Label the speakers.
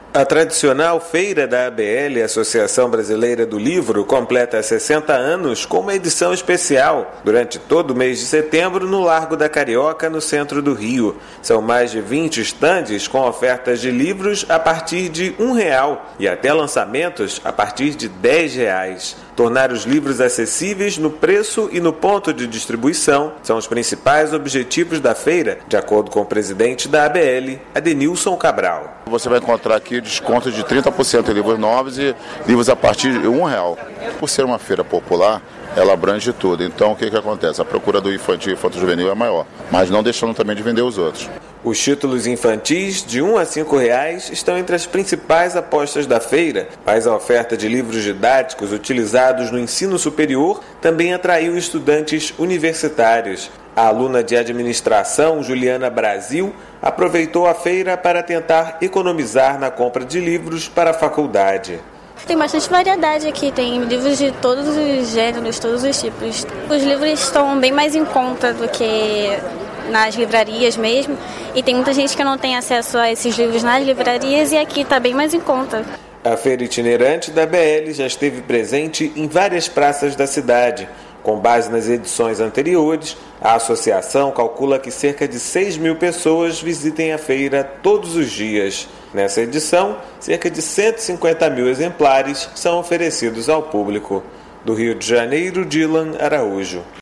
Speaker 1: A tradicional Feira da ABL, Associação Brasileira do Livro, completa 60 anos com uma edição especial durante todo o mês de setembro no Largo da Carioca, no centro do Rio. São mais de 20 estandes com ofertas de livros a partir de R$1 e até lançamentos a partir de R$10. Tornar os livros acessíveis no preço e no ponto de distribuição são os principais objetivos da feira, de acordo com o presidente da ABL, Adenilson Cabral.
Speaker 2: Você vai encontrar aqui desconto de 30% em livros novos e livros a partir de R$1. Por ser uma feira popular, ela abrange tudo. Então, o que acontece? A procura do infantil e infanto-juvenil é maior, mas não deixando também de vender os outros.
Speaker 1: Os títulos infantis, de R$1 a R$5, estão entre as principais apostas da feira, mas a oferta de livros didáticos utilizados no ensino superior também atraiu estudantes universitários. A aluna de administração, Juliana Brasil, aproveitou a feira para tentar economizar na compra de livros para a faculdade.
Speaker 3: Tem bastante variedade aqui, tem livros de todos os gêneros, todos os tipos. Os livros estão bem mais em conta do que nas livrarias mesmo, e tem muita gente que não tem acesso a esses livros nas livrarias e aqui está bem mais em conta.
Speaker 1: A feira itinerante da BL já esteve presente em várias praças da cidade. Com base nas edições anteriores, a associação calcula que cerca de 6.000 pessoas visitem a feira todos os dias. Nessa edição, cerca de 150.000 exemplares são oferecidos ao público. Do Rio de Janeiro, Dylan Araújo.